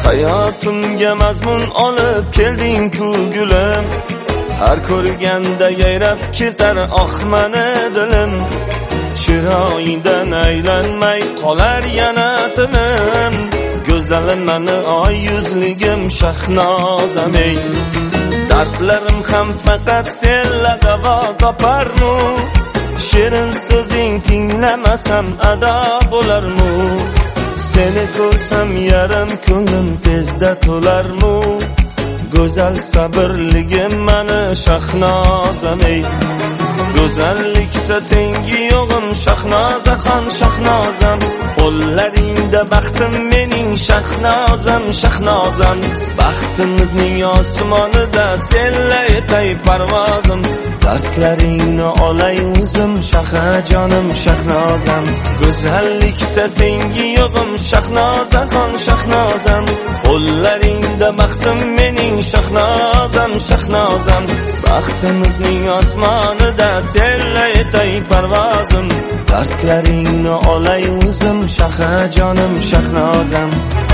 Hayotimga mazmun olib kelding-ku gulim, har ko'rganda yayrab ketar mani dilim. Chiroyidan aylanmay qolar yana tilim, go'zalim mani oy yuzligim Shahnozam ey. Dardlarim ham faqat senla davo toparmu, shirin so'zing tinglamasam ado bo'larmu. Seni ko'rsam yarim ko'nglim tezda to'larmu, go'zal sabrligim mani Shahnozam ey. Go'zallikda tengi yo'g'im Shahnozaxon Shahnozam, qo'llaringda baxtim mening Shahnozam Shahnozam. Baxtimizning osmonida senla etay parvozim, dardlaringni olay o'zim Shahajonim Shahnozam. Go'zallikda tengi yo'g'im Shahnozaxon Shahnozam, qo'llaringda baxtim mening Shahnozam Shahnozam. Baxtimizning osmonida senla etay parvozim, dardlaringni olay o'zim Shahajonim Shahnozam.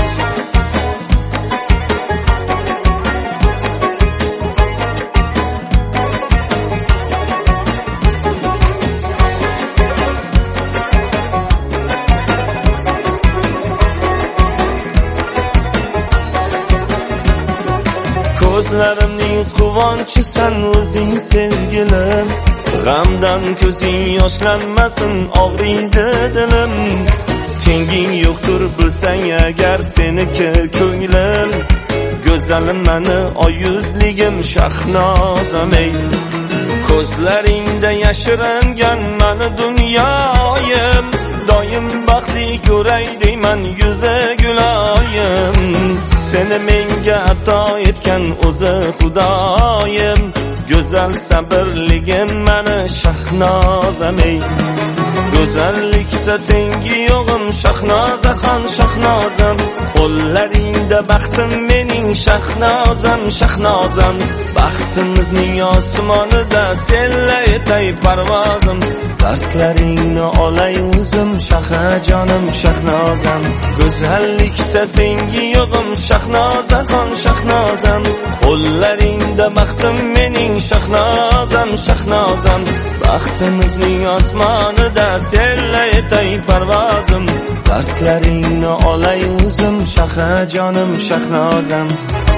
Ko'zlarimning quvonchisan o'zing sevgilim, g'amdan ko'zing yoshlanmasin og'riydi dilim. Tenging yo'qdir bilsang agar seniki ko'nglim, go'zalim mani oy yuzligim Shahnozam ey. Ko'zlaringda yashirangan mani dunyoyim, doim baxtli ko'ray deyman yuzi guloyim. Seni menga ato etgan o'zi Xudoyim, go'zal sabrligim mani Shahnozam ey. Go'zallikda tengi yo'g'im Shahnozaxon Shahnozam, qo'llaringda baxtim mening Shahnozam Shahnozam. Baxtimizning osmonida senla etay parvozim, dardlaringni olay o'zim Shahajonim Shahnozam. Go'zallikda tengi yo'g'im Shahnozaxon Shahnozam, qo'llaringda baxtim mening Shahnozam Shahnozam. Baxtimizning osmonida senla etay parvozim, dardlaringni olay o'zim Shahajonim Shahnozam.